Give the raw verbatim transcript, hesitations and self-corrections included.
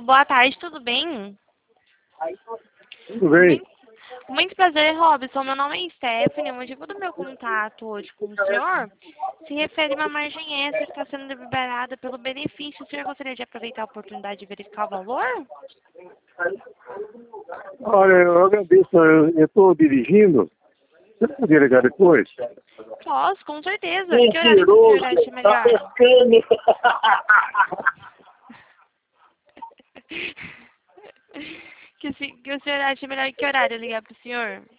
boa tarde, tudo bem? Tudo bem? Muito, muito prazer, Robson. Meu nome é Stephanie. O motivo do meu contato hoje com o senhor se refere a uma margem extra que está sendo liberada pelo benefício. O senhor gostaria de aproveitar a oportunidade de verificar o valor? Olha, eu agradeço. Eu estou dirigindo. Você pode ligar depois? Posso, com certeza. Que horário que o senhor acha Tá melhor? pescando! que, se, que o senhor acha melhor que horário ligar para o senhor?